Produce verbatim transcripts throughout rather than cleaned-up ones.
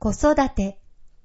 子育て。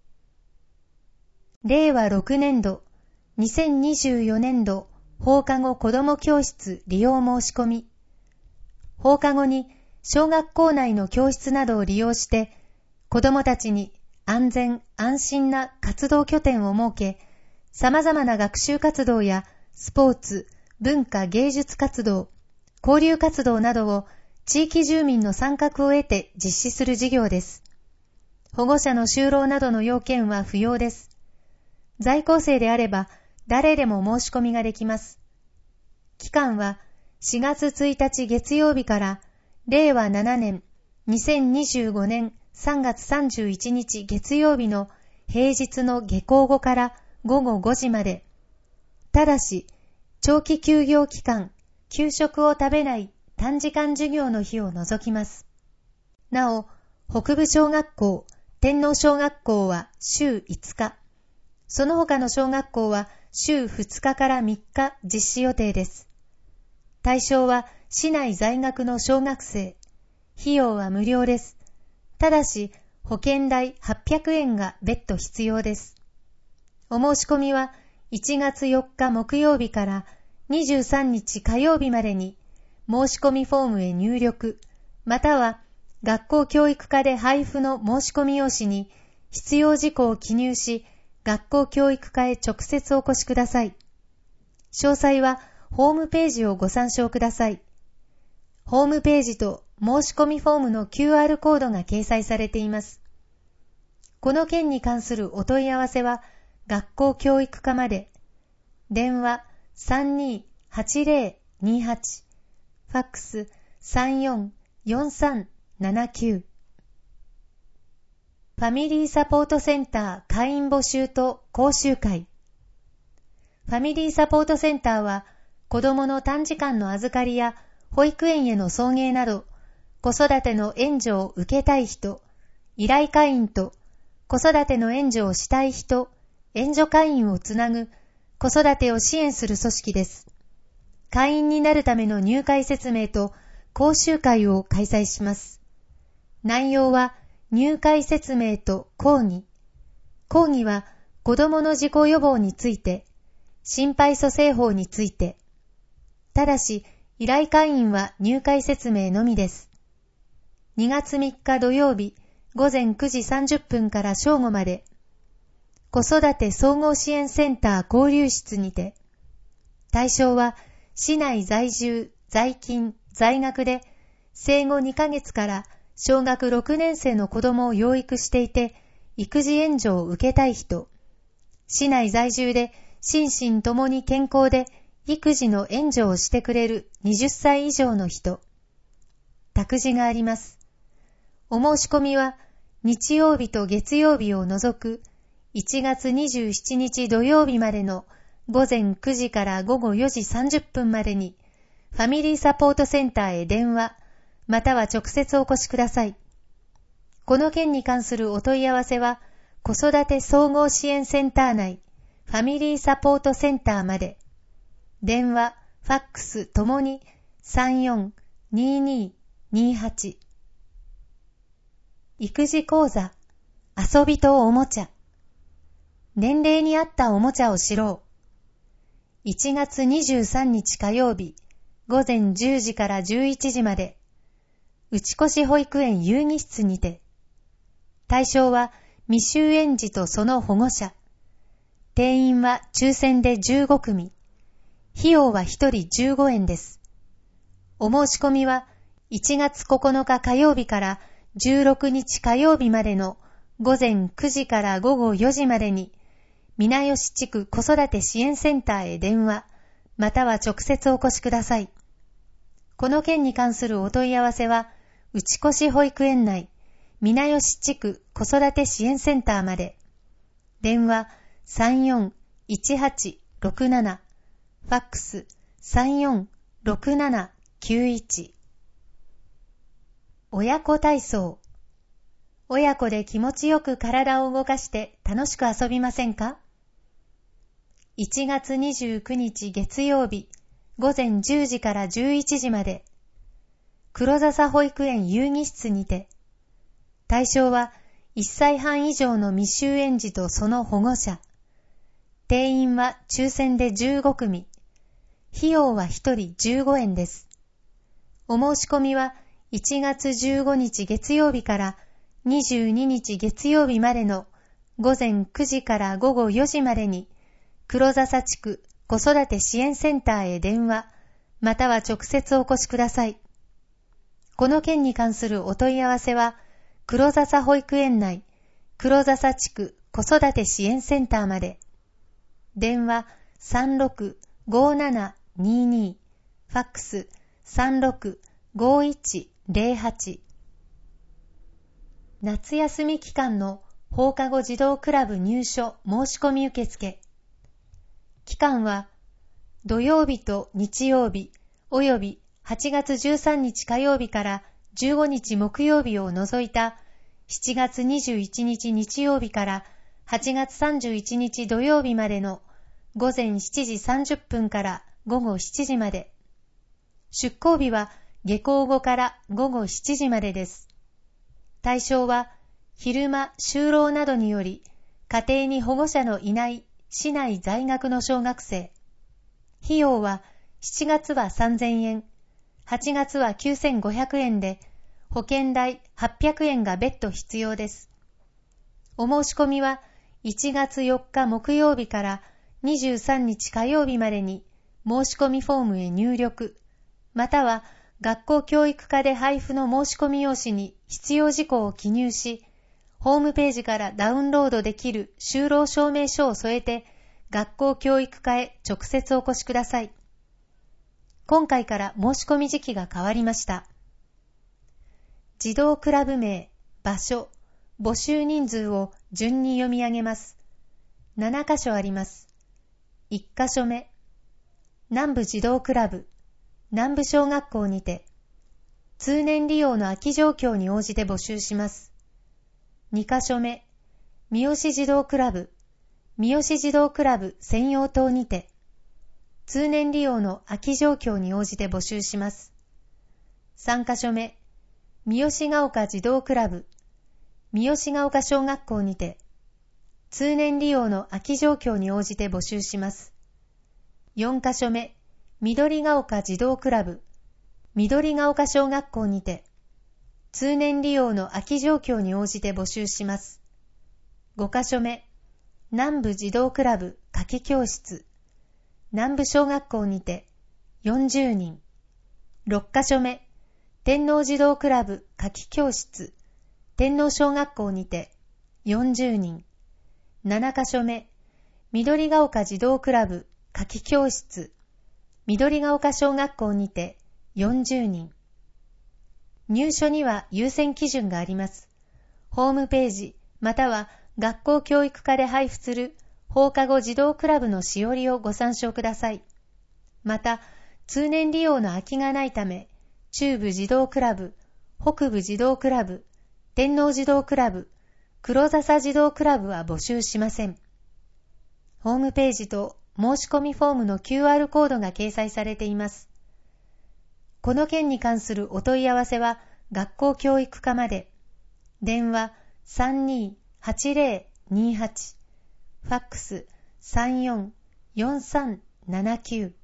れいわろくねんど、にせんにじゅうよねんど放課後子ども教室利用申し込み。放課後に小学校内の教室などを利用して、子どもたちに安全安心な活動拠点を設け、様々な学習活動やスポーツ、文化芸術活動、交流活動などを地域住民の参画を得て実施する事業です。保護者の就労などの要件は不要です。在校生であれば誰でも申し込みができます。期間はしがつついたち月曜日かられいわななねんにせんにじゅうごねんさんがつさんじゅういちにち月曜日の平日の下校後からごごごじまで。ただし、長期休業期間、給食を食べない短時間授業の日を除きます。なお、北部小学校、天皇小学校は週いつか、その他の小学校は週ふつかからみっか実施予定です。対象は市内在学の小学生。費用は無料です。ただし、保険代はっぴゃくえんが別途必要です。お申し込みはいちがつよっか木曜日からにじゅうさんにち火曜日までに申し込みフォームへ入力、または学校教育課で配布の申し込み用紙に必要事項を記入し、学校教育課へ直接お越しください。詳細はホームページをご参照ください。ホームページと申し込みフォームの キューアール コードが掲載されています。この件に関するお問い合わせは学校教育課まで。電話 さんにーはちぜろにはち、ファックス さんよんよんさんななきゅう。ファミリーサポートセンター会員募集と講習会。ファミリーサポートセンターは子どもの短時間の預かりや保育園への送迎など子育ての援助を受けたい人、依頼会員と子育ての援助をしたい人、援助会員をつなぐ子育てを支援する組織です。会員になるための入会説明と講習会を開催します。内容は入会説明と講義。講義は子どもの事故予防について、心肺蘇生法について。ただし、依頼会員は入会説明のみです。にがつみっか土曜日、ごぜんくじさんじゅっぷんから正午まで、子育て総合支援センター交流室にて、対象は市内在住、在勤、在学で、生後にかげつから小学ろくねんせいの子供を養育していて、育児援助を受けたい人、市内在住で心身ともに健康で育児の援助をしてくれるはたち以上の人、託児があります。お申し込みは日曜日と月曜日を除くいちがつにじゅうしちにち土曜日までのごぜんくじからごごよじさんじゅっぷんまでにファミリーサポートセンターへ電話、または直接お越しください。この件に関するお問い合わせは、子育て総合支援センター内、ファミリーサポートセンターまで。電話、ファックスともにさんよんにーにーにーはち。育児講座、遊びとおもちゃ。年齢に合ったおもちゃを知ろう。いちがつにじゅうさんにち火曜日、ごぜんじゅうじからじゅういちじまで、内越保育園遊戯室にて。対象は未就園児とその保護者。定員は抽選でじゅうごくみ。費用はひとりじゅうごえんです。お申し込みはいちがつここのか火曜日からじゅうろくにち火曜日までのごぜんくじからごごよじまでに、皆吉地区子育て支援センターへ電話、または直接お越しください。この件に関するお問い合わせは、内越保育園内、皆吉地区子育て支援センターまで。電話さんよんいちはちろくなな、ファックスさんよんろくななきゅういち。親子体操。親子で気持ちよく体を動かして楽しく遊びませんか？いちがつにじゅうくにち月曜日、ごぜんじゅうじからじゅういちじまで、黒笹保育園遊戯室にて。対象はいっさいはん以上の未就園児とその保護者。定員は抽選でじゅうごくみ。費用はひとりじゅうごえんです。お申し込みはいちがつじゅうごにち月曜日からにじゅうににち月曜日までのごぜんくじからごごよじまでに黒笹地区子育て支援センターへ電話または直接お越しください。この件に関するお問い合わせは黒笹保育園内黒笹地区子育て支援センターまで。電話 さんろくごーななにーにー ファックス さんろくごーいちゼロはち。夏休み期間の放課後児童クラブ入所申し込み受付。期間は土曜日と日曜日およびはちがつじゅうさんにち火曜日からじゅうごにち木曜日を除いたしちがつにじゅういちにち日曜日からはちがつさんじゅういちにち土曜日までのごぜんしちじさんじゅっぷんからごごしちじまで。出校日は下校後からごごしちじまでです。対象は昼間就労などにより家庭に保護者のいない市内在学の小学生。費用はしちがつはさんぜんえん、はちがつはきゅうせんごひゃくえんで保険代はっぴゃくえんが別途必要です。お申し込みはいちがつよっか木曜日からにじゅうさんにち火曜日までに申し込みフォームへ入力、または学校教育課で配布の申し込み用紙に必要事項を記入し、ホームページからダウンロードできる就労証明書を添えて学校教育課へ直接お越しください。今回から申し込み時期が変わりました。児童クラブ名、場所、募集人数を順に読み上げます。ななかしょあります。いっかしょめ、南部児童クラブ、南部小学校にて、通年利用の空き状況に応じて募集します。にかしょめ、三好児童クラブ、三好児童クラブ専用棟にて、通年利用の空き状況に応じて募集します。さんかしょめ、三好が丘児童クラブ、三好が丘小学校にて、通年利用の空き状況に応じて募集します。よんかしょめ、緑が丘児童クラブ、緑が丘小学校にて、通年利用の空き状況に応じて募集します。ごかしょめ、南部児童クラブ夏季教室、南部小学校にてよんじゅうにん。ろっかしょめ、天皇児童クラブ夏季教室、天皇小学校にてよんじゅうにん。ななかしょめ、緑が丘児童クラブ夏季教室、緑が丘小学校にてよんじゅうにん。入所には優先基準があります。ホームページまたは学校教育課で配布する放課後児童クラブのしおりをご参照ください。また、通年利用の空きがないため、中部児童クラブ、北部児童クラブ、天皇児童クラブ、黒笹児童クラブは募集しません。ホームページと申し込みフォームの キューアール コードが掲載されています。この件に関するお問い合わせは学校教育課まで。電話 さんにーはちぜろにーはち、ファックス さんよんよんさんななきゅう。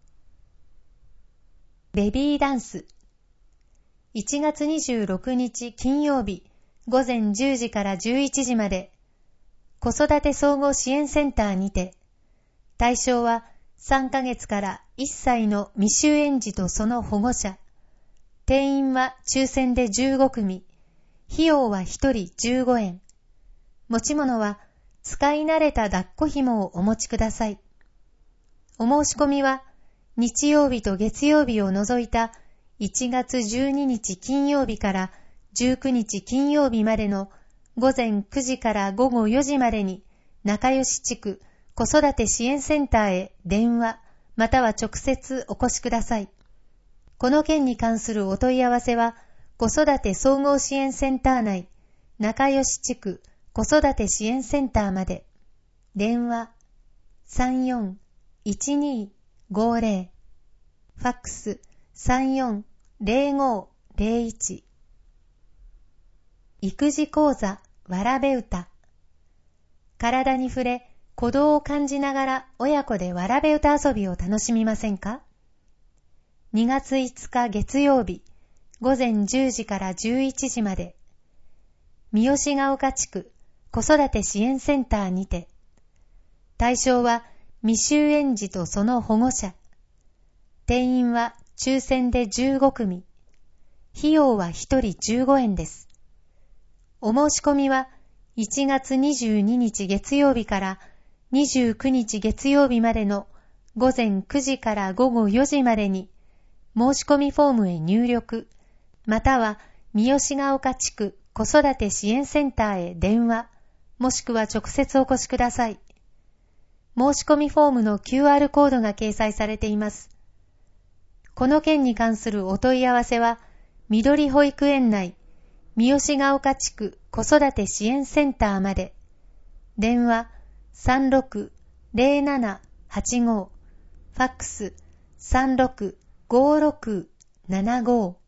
ベビーダンス。いちがつにじゅうろくにち金曜日ごぜんじゅうじからじゅういちじまで、子育て総合支援センターにて、対象はさんかげつからいっさいの未就園児とその保護者。定員は抽選でじゅうごくみ。費用はひとりじゅうごえん。持ち物は使い慣れた抱っこ紐をお持ちください。お申し込みは日曜日と月曜日を除いたいちがつじゅうににち金曜日からじゅうくにち金曜日までのごぜんくじからごごよじまでに仲良し地区子育て支援センターへ電話または直接お越しください。この件に関するお問い合わせは子育て総合支援センター内仲良し地区子育て支援センターまで。電話 さんよんいちにーごぜろ、ファックス さんよんぜろごぜろいち。育児講座わらべ歌。体に触れ、鼓動を感じながら親子でわらべ歌遊びを楽しみませんか？にがついつか月曜日、ごぜんじゅうじからじゅういちじまで、三好ヶ丘地区子育て支援センターにて、対象は未就園児とその保護者。定員は抽選でじゅうごくみ。費用はひとりじゅうごえんです。お申し込みはいちがつにじゅうににち月曜日からにじゅうくにち月曜日までのごぜんくじからごごよじまでに申し込みフォームへ入力、または三好ヶ丘地区子育て支援センターへ電話、もしくは直接お越しください。申し込みフォームの キューアール コードが掲載されています。この件に関するお問い合わせは、緑保育園内、三好ヶ丘地区子育て支援センターまで。電話 さんろく ぜろなな はちご、ファックス さんろく ごろく ななご。